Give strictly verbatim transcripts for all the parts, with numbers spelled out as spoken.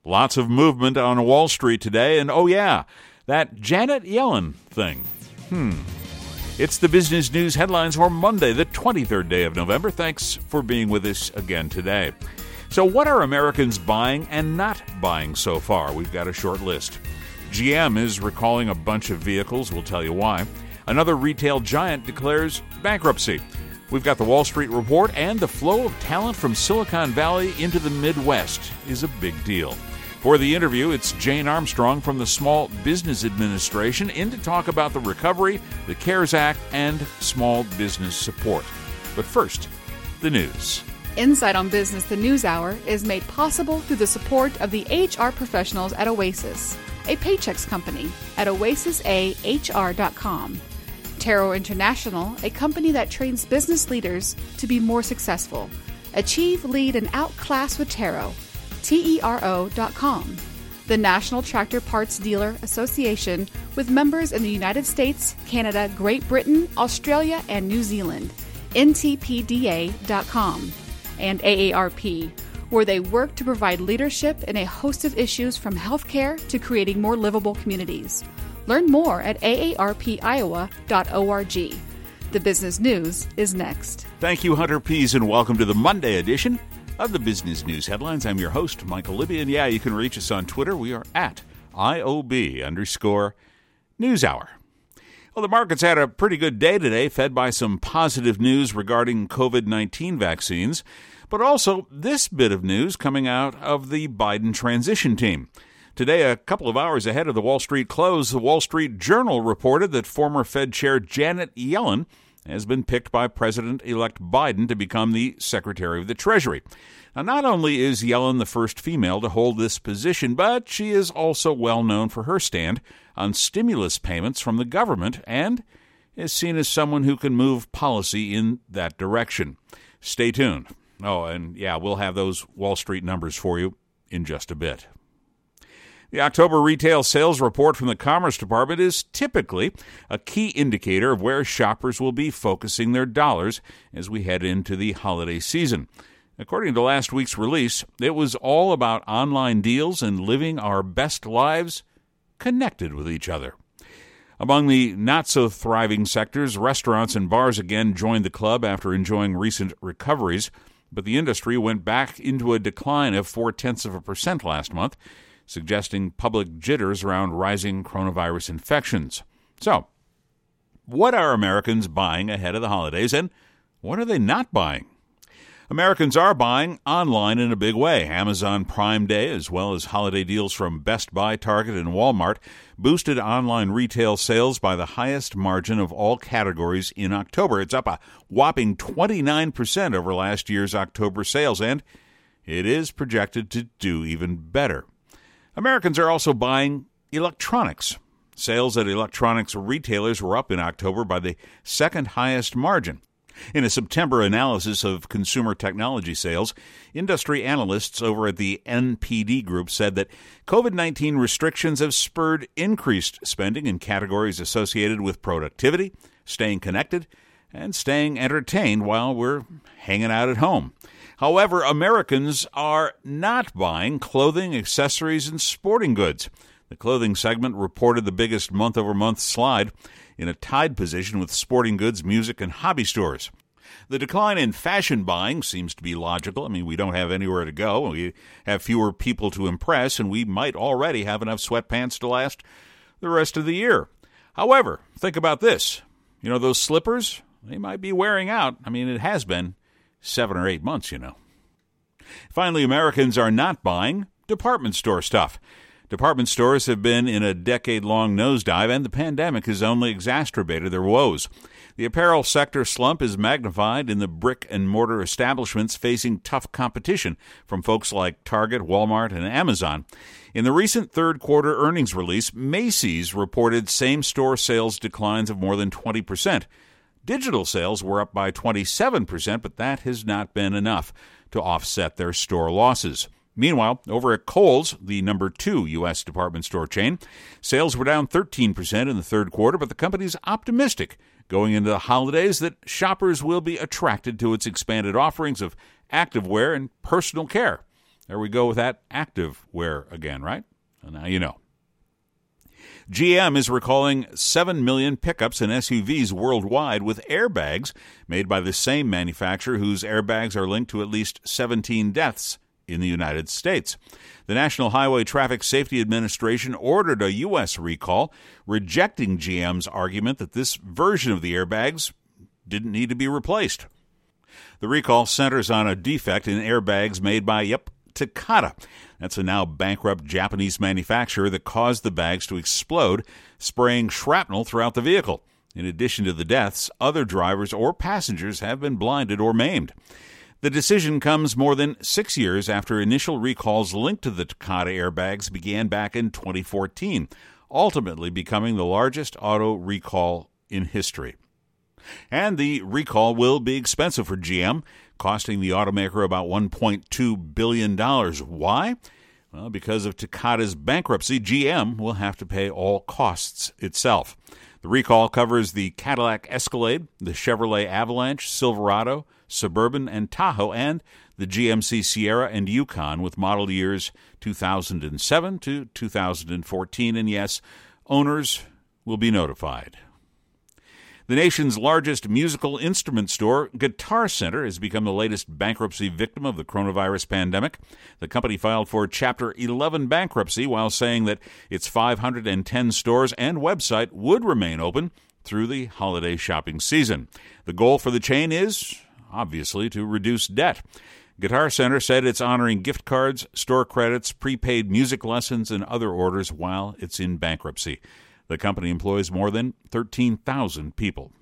Lots of movement on Wall Street today, and oh yeah, that Janet Yellen thing. Hmm. It's the Business News headlines for Monday, the twenty-third day of November. Thanks for being with us again today. So what are Americans buying and not buying so far? We've got a short list. G M is recalling a bunch of vehicles. We'll tell you why. Another retail giant declares bankruptcy. We've got the Wall Street Report, and the flow of talent from Silicon Valley into the Midwest is a big deal. For the interview, it's Jane Armstrong from the Small Business Administration in to talk about the recovery, the CARES Act, and small business support. But first, the news. Insight on Business, the News Hour, is made possible through the support of the H R professionals at Oasis, a Paychex company, at oasis a h r dot com. Tero International, a company that trains business leaders to be more successful. Achieve, lead, and outclass with Tero. T E R O dot com. The National Tractor Parts Dealer Association, with members in the United States, Canada, Great Britain, Australia, and New Zealand. N T P D A dot com. And A A R P, where they work to provide leadership in a host of issues from healthcare to creating more livable communities. Learn more at A A R P Iowa dot org. The business news is next. Thank you, Hunter Pease, and welcome to the Monday edition of the Business News Headlines. I'm your host, Michael Libby, and yeah, you can reach us on Twitter. We are at I O B underscore NewsHour. Well, the markets had a pretty good day today, fed by some positive news regarding covid nineteen vaccines, but also this bit of news coming out of the Biden transition team. Today, a couple of hours ahead of the Wall Street close, the Wall Street Journal reported that former Fed Chair Janet Yellen has been picked by President-elect Biden to become the Secretary of the Treasury. Now, not only is Yellen the first female to hold this position, but she is also well known for her stand on stimulus payments from the government and is seen as someone who can move policy in that direction. Stay tuned. Oh, and yeah, we'll have those Wall Street numbers for you in just a bit. The October retail sales report from the Commerce Department is typically a key indicator of where shoppers will be focusing their dollars as we head into the holiday season. According to last week's release, it was all about online deals and living our best lives connected with each other. Among the not-so-thriving sectors, restaurants and bars again joined the club after enjoying recent recoveries, but the industry went back into a decline of four-tenths of a percent last month, suggesting public jitters around rising coronavirus infections. So, what are Americans buying ahead of the holidays, and what are they not buying? Americans are buying online in a big way. Amazon Prime Day, as well as holiday deals from Best Buy, Target, and Walmart, boosted online retail sales by the highest margin of all categories in October. It's up a whopping twenty-nine percent over last year's October sales, and it is projected to do even better. Americans are also buying electronics. Sales at electronics retailers were up in October by the second highest margin. In a September analysis of consumer technology sales, industry analysts over at the N P D Group said that covid nineteen restrictions have spurred increased spending in categories associated with productivity, staying connected, and staying entertained while we're hanging out at home. However, Americans are not buying clothing, accessories, and sporting goods. The clothing segment reported the biggest month-over-month slide, in a tied position with sporting goods, music, and hobby stores. The decline in fashion buying seems to be logical. I mean, we don't have anywhere to go. We have fewer people to impress, and we might already have enough sweatpants to last the rest of the year. However, think about this. You know, those slippers, they might be wearing out. I mean, it has been seven or eight months, you know. Finally, Americans are not buying department store stuff. Department stores have been in a decade-long nosedive, and the pandemic has only exacerbated their woes. The apparel sector slump is magnified in the brick-and-mortar establishments facing tough competition from folks like Target, Walmart, and Amazon. In the recent third-quarter earnings release, Macy's reported same-store sales declines of more than twenty percent. Digital sales were up by twenty-seven percent, but that has not been enough to offset their store losses. Meanwhile, over at Kohl's, the number two U S department store chain, sales were down thirteen percent in the third quarter, but the company's optimistic going into the holidays that shoppers will be attracted to its expanded offerings of activewear and personal care. There we go with that active wear again, right? And now you know. G M is recalling seven million pickups and S U Vs worldwide with airbags made by the same manufacturer whose airbags are linked to at least seventeen deaths in the United States. The National Highway Traffic Safety Administration ordered a U S recall, rejecting G M's argument that this version of the airbags didn't need to be replaced. The recall centers on a defect in airbags made by, yep, Takata. That's a now bankrupt Japanese manufacturer that caused the bags to explode, spraying shrapnel throughout the vehicle. In addition to the deaths, other drivers or passengers have been blinded or maimed. The decision comes more than six years after initial recalls linked to the Takata airbags began back in twenty fourteen, ultimately becoming the largest auto recall in history. And the recall will be expensive for G M, costing the automaker about one point two billion dollars. Why? Well, because of Takata's bankruptcy, G M will have to pay all costs itself. The recall covers the Cadillac Escalade, the Chevrolet Avalanche, Silverado, Suburban, and Tahoe, and the G M C Sierra and Yukon with model years two thousand seven to two thousand fourteen. And yes, owners will be notified. The nation's largest musical instrument store, Guitar Center, has become the latest bankruptcy victim of the coronavirus pandemic. The company filed for Chapter eleven bankruptcy while saying that its five hundred ten stores and website would remain open through the holiday shopping season. The goal for the chain is, obviously, to reduce debt. Guitar Center said it's honoring gift cards, store credits, prepaid music lessons, and other orders while it's in bankruptcy. The company employs more than thirteen thousand people.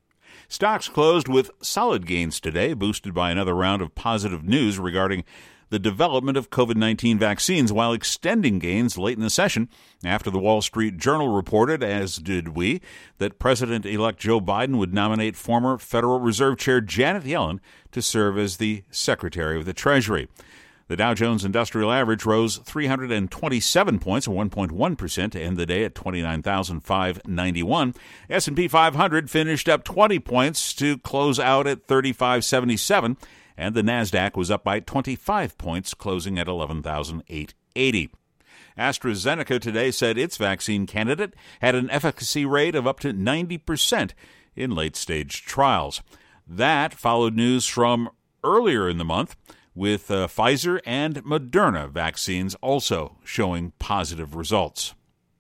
Stocks closed with solid gains today, boosted by another round of positive news regarding the development of COVID nineteen vaccines, while extending gains late in the session after the Wall Street Journal reported, as did we, that President-elect Joe Biden would nominate former Federal Reserve Chair Janet Yellen to serve as the Secretary of the Treasury. The Dow Jones Industrial Average rose three hundred twenty-seven points, or one point one percent, to end the day at twenty-nine thousand five hundred ninety-one. S and P five hundred finished up twenty points to close out at thirty-five seventy-seven, and the NASDAQ was up by twenty-five points, closing at eleven thousand eight hundred eighty. AstraZeneca today said its vaccine candidate had an efficacy rate of up to ninety percent in late-stage trials. That followed news from earlier in the month, with uh, Pfizer and Moderna vaccines also showing positive results.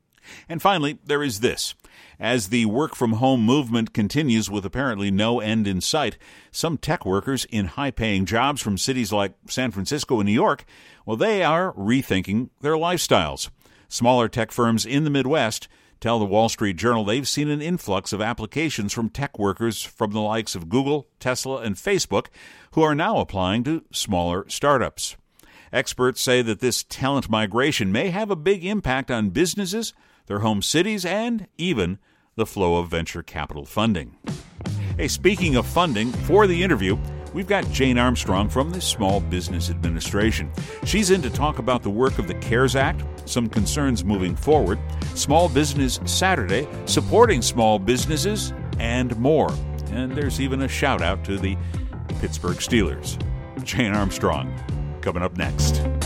And finally, there is this. As the work-from-home movement continues with apparently no end in sight, some tech workers in high-paying jobs from cities like San Francisco and New York, well, they are rethinking their lifestyles. Smaller tech firms in the Midwest tell the Wall Street Journal they've seen an influx of applications from tech workers from the likes of Google, Tesla, and Facebook, who are now applying to smaller startups. Experts say that this talent migration may have a big impact on businesses, their home cities, and even the flow of venture capital funding. Hey, speaking of funding, for the interview, we've got Jane Armstrong from the Small Business Administration. She's in to talk about the work of the CARES Act, some concerns moving forward, Small Business Saturday, supporting small businesses, and more. And there's even a shout-out to the Pittsburgh Steelers. Jane Armstrong, coming up next.